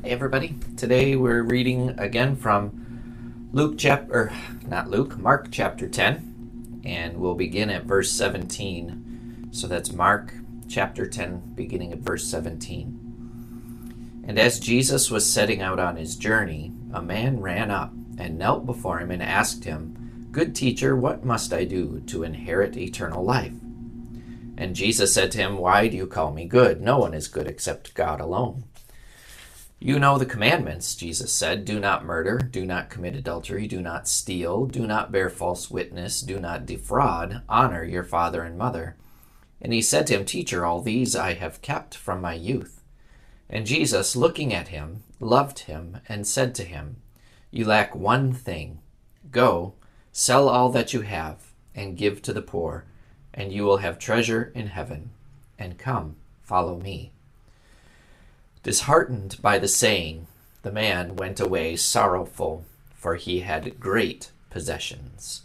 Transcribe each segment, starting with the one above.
Hey everybody, today we're reading again from Mark chapter 10, and we'll begin at verse 17. So that's Mark chapter 10, beginning at verse 17. And as Jesus was setting out on his journey, a man ran up and knelt before him and asked him, "Good teacher, what must I do to inherit eternal life?" And Jesus said to him, "Why do you call me good? No one is good except God alone. You know the commandments," Jesus said. "Do not murder, do not commit adultery, do not steal, do not bear false witness, do not defraud, honor your father and mother." And he said to him, "Teacher, all these I have kept from my youth." And Jesus, looking at him, loved him and said to him, "You lack one thing. Go, sell all that you have and give to the poor, and you will have treasure in heaven. And come, follow me." Disheartened by the saying, the man went away sorrowful, for he had great possessions.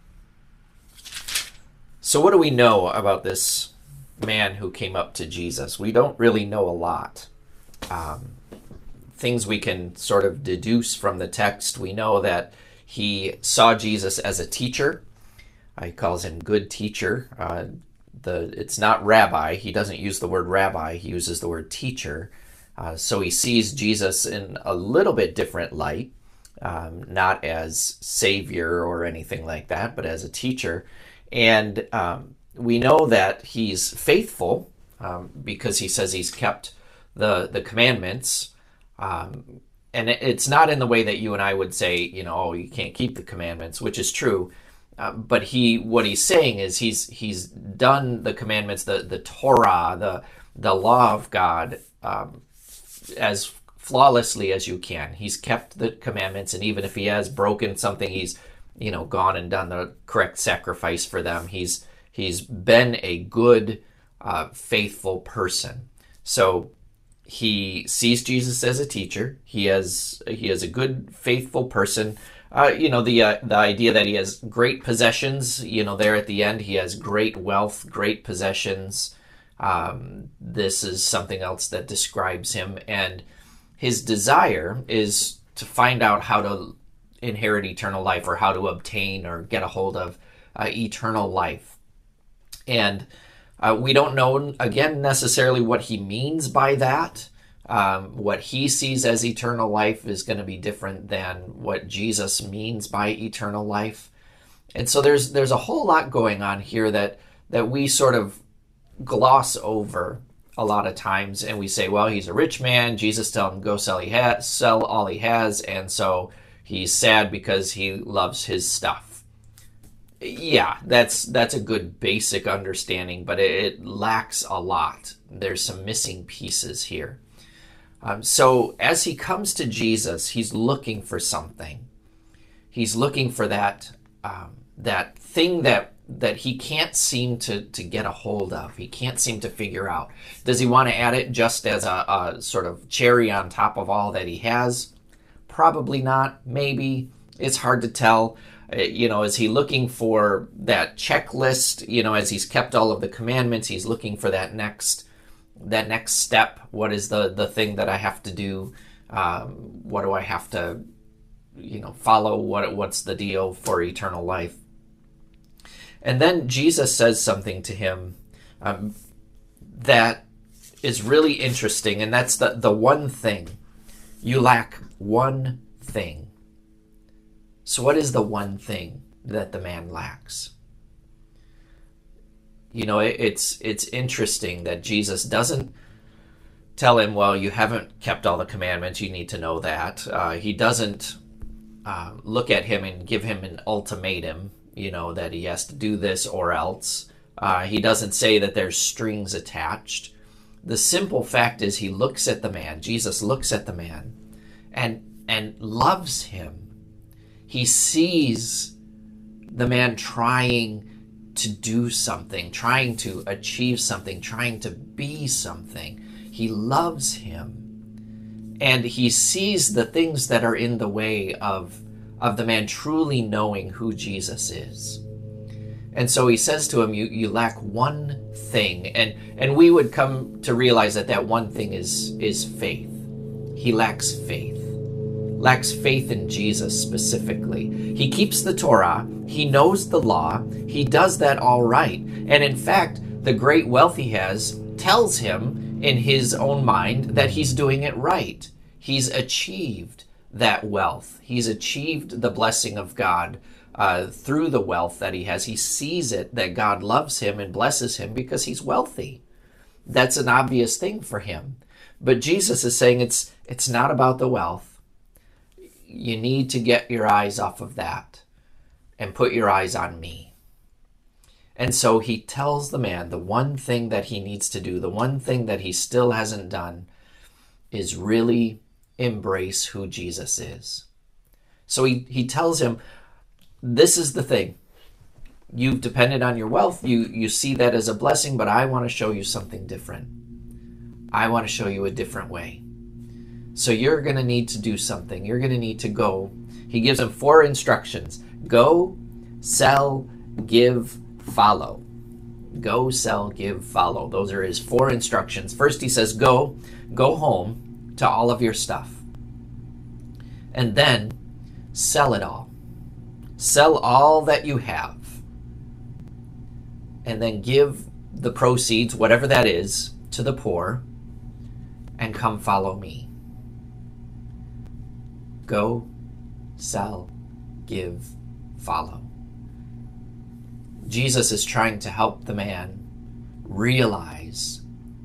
So what do we know about this man who came up to Jesus? We don't really know a lot. Things we can sort of deduce from the text. We know that he saw Jesus as a teacher. He calls him good teacher. It's not rabbi. He doesn't use the word rabbi. He uses the word teacher. So he sees Jesus in a little bit different light, not as savior or anything like that, but as a teacher. And we know that he's faithful because he says he's kept the commandments. And it's not in the way that you and I would say, oh, you can't keep the commandments, which is true. But what he's saying is he's done the commandments, the Torah, the law of God, as flawlessly as you can. He's kept the commandments, and even if he has broken something, he's gone and done the correct sacrifice for them. He's been a good, faithful person. So he sees Jesus as a teacher. He is a good, faithful person. The idea that he has great possessions. There at the end, he has great wealth, great possessions. This is something else that describes him, and his desire is to find out how to inherit eternal life, or how to obtain or get a hold of eternal life. And we don't know, again, necessarily what he means by that. What he sees as eternal life is going to be different than what Jesus means by eternal life. And so there's a whole lot going on here that we sort of gloss over a lot of times, and we say, well, he's a rich man. Jesus told him go sell all he has, and so he's sad because he loves his stuff. Yeah, that's a good basic understanding, but it lacks a lot. There's some missing pieces here. So as he comes to Jesus, he's looking for something. He's looking for that thing that he can't seem to get a hold of. He can't seem to figure out. Does he want to add it just as a sort of cherry on top of all that he has? Probably not. Maybe. It's hard to tell. Is he looking for that checklist? As he's kept all of the commandments, he's looking for that next step. What is the thing that I have to do? What do I have to follow? What's the deal for eternal life? And then Jesus says something to him that is really interesting, and that's the one thing. You lack one thing. So what is the one thing that the man lacks? It's interesting that Jesus doesn't tell him, well, you haven't kept all the commandments, you need to know that. He doesn't look at him and give him an ultimatum, that he has to do this or else. He doesn't say that there's strings attached. The simple fact is he looks at the man. Jesus looks at the man and loves him. He sees the man trying to do something, trying to achieve something, trying to be something. He loves him. And he sees the things that are in the way of the man truly knowing who Jesus is. And so he says to him, you lack one thing. And we would come to realize that one thing is faith. he lacks faith. Lacks faith in Jesus specifically. He keeps the Torah, he knows the law, he does that all right. And in fact, the great wealth he has tells him in his own mind that he's doing it right. He's achieved that wealth. He's achieved the blessing of God through the wealth that he has. He sees it, that God loves him and blesses him because he's wealthy. That's an obvious thing for him. But Jesus is saying it's not about the wealth. You need to get your eyes off of that and put your eyes on me. And so he tells the man the one thing that he needs to do, the one thing that he still hasn't done, is really embrace who Jesus is. So he tells him, this is the thing. You've depended on your wealth. You see that as a blessing, but I want to show you something different. I want to show you a different way. So you're going to need to do something. You're going to need to go. He gives him 4 instructions. Go, sell, give, follow. Go, sell, give, follow. Those are his 4 instructions. First he says, go home to all of your stuff. And then sell it all. Sell all that you have. And then give the proceeds, whatever that is, to the poor, and come follow me. Go, sell, give, follow. Jesus is trying to help the man realize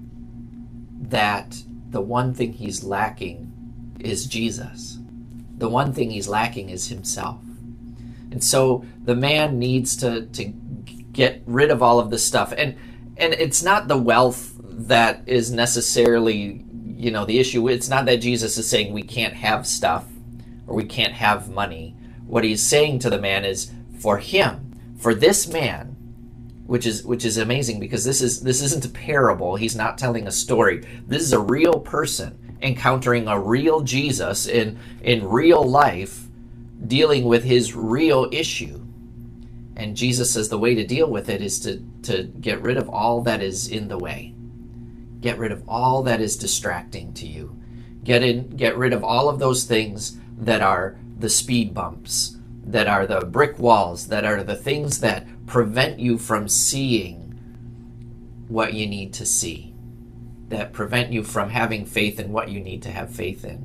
that the one thing he's lacking is Jesus. The one thing he's lacking is himself. And so the man needs to get rid of all of this stuff. And it's not the wealth that is necessarily, the issue. It's not that Jesus is saying we can't have stuff or we can't have money. What he's saying to the man is, for him, for this man, which is amazing, because this isn't a parable. He's not telling a story. This is a real person encountering a real Jesus in real life, dealing with his real issue. And Jesus says the way to deal with it is to get rid of all that is in the way. Get rid of all that is distracting to you. Get rid of all of those things that are the speed bumps, that are the brick walls, that are the things that prevent you from seeing what you need to see, that prevent you from having faith in what you need to have faith in.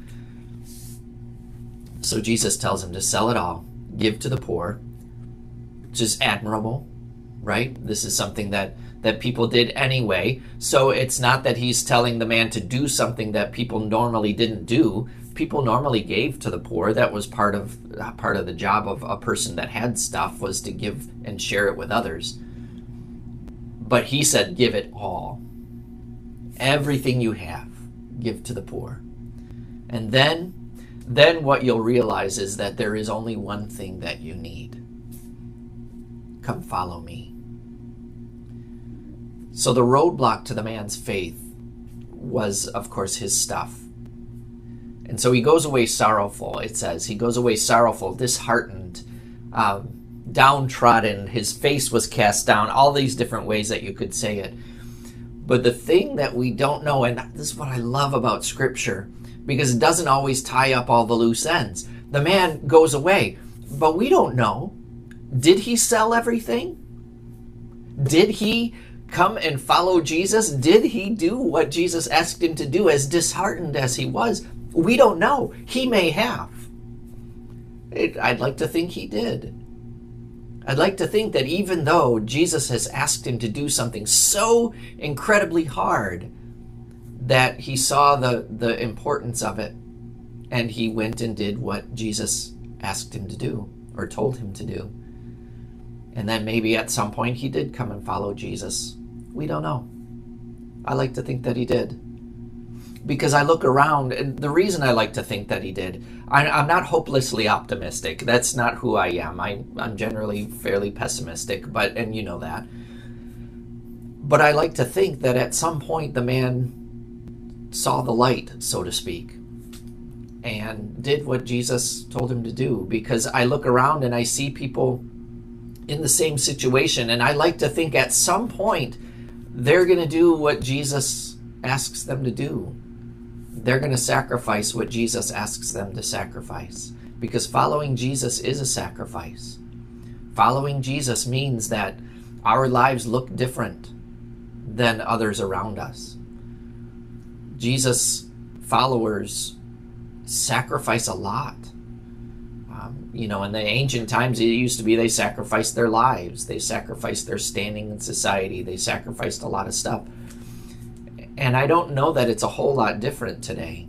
So Jesus tells him to sell it all, give to the poor, which is admirable, right? This is something that people did anyway. So it's not that he's telling the man to do something that people normally didn't do. People normally gave to the poor. That was part of the job of a person that had stuff, was to give and share it with others. But he said, give it all. Everything you have, give to the poor. And then what you'll realize is that there is only one thing that you need. Come follow me. So the roadblock to the man's faith was, of course, his stuff. And so he goes away sorrowful, it says. He goes away sorrowful, disheartened, downtrodden. His face was cast down, all these different ways that you could say it. But the thing that we don't know, and this is what I love about Scripture, because it doesn't always tie up all the loose ends. The man goes away, but we don't know. Did he sell everything? Did he come and follow Jesus? Did he do what Jesus asked him to do, as disheartened as he was? We don't know. He may have. I'd like to think he did. I'd like to think that even though Jesus has asked him to do something so incredibly hard, that he saw the importance of it, and he went and did what Jesus asked him to do, or told him to do. And then maybe at some point he did come and follow Jesus. We don't know. I like to think that he did. Because I look around, and the reason I like to think that he did, I'm not hopelessly optimistic. That's not who I am. I'm generally fairly pessimistic, and you know that. But I like to think that at some point the man saw the light, so to speak, and did what Jesus told him to do. Because I look around and I see people in the same situation, and I like to think at some point they're going to do what Jesus asks them to do. they're going to sacrifice what Jesus asks them to sacrifice, because following Jesus is a sacrifice. Following Jesus means that our lives look different than others around us. Jesus followers sacrifice a lot. In the ancient times, it used to be they sacrificed their lives. They sacrificed their standing in society. They sacrificed a lot of stuff. And I don't know that it's a whole lot different today.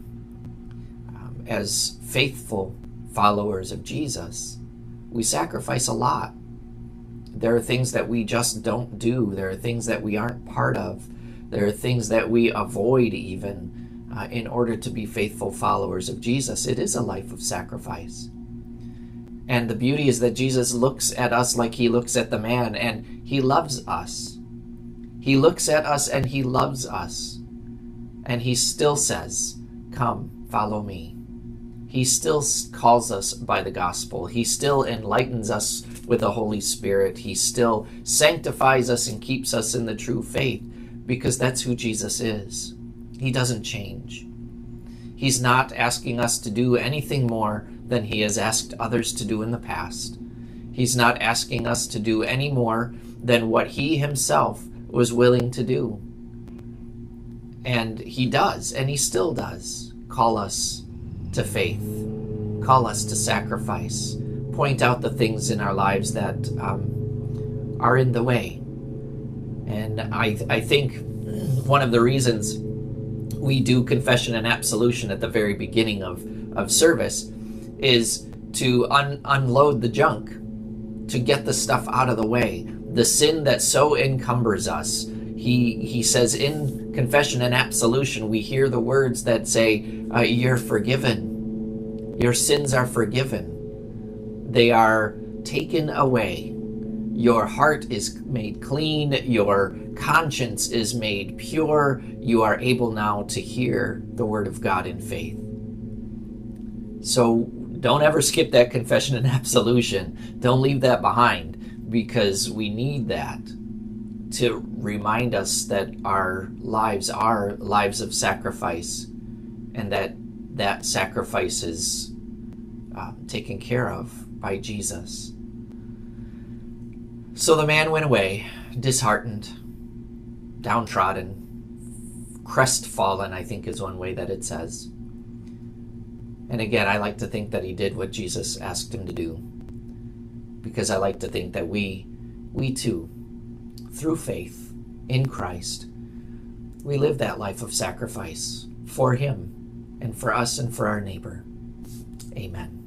As faithful followers of Jesus, we sacrifice a lot. There are things that we just don't do. There are things that we aren't part of. There are things that we avoid even in order to be faithful followers of Jesus. It is a life of sacrifice. And the beauty is that Jesus looks at us like he looks at the man, and he loves us. He looks at us and he loves us. And he still says, "Come, follow me." He still calls us by the gospel. He still enlightens us with the Holy Spirit. He still sanctifies us and keeps us in the true faith, because that's who Jesus is. He doesn't change. He's not asking us to do anything more than he has asked others to do in the past. He's not asking us to do any more than what he himself was willing to do. And he does, and he still does, call us to faith, call us to sacrifice, point out the things in our lives that are in the way. And I think one of the reasons we do confession and absolution at the very beginning of service is to unload the junk, to get the stuff out of the way, the sin that so encumbers us. He says in confession and absolution, we hear the words that say, "You're forgiven. Your sins are forgiven. They are taken away. Your heart is made clean. Your conscience is made pure. You are able now to hear the word of God in faith." So don't ever skip that confession and absolution. Don't leave that behind, because we need that to remind us that our lives are lives of sacrifice, and that sacrifice is taken care of by Jesus. So the man went away, disheartened, downtrodden, crestfallen, I think is one way that it says. And again, I like to think that he did what Jesus asked him to do, because I like to think that we too, through faith in Christ, we live that life of sacrifice for him and for us and for our neighbor. Amen.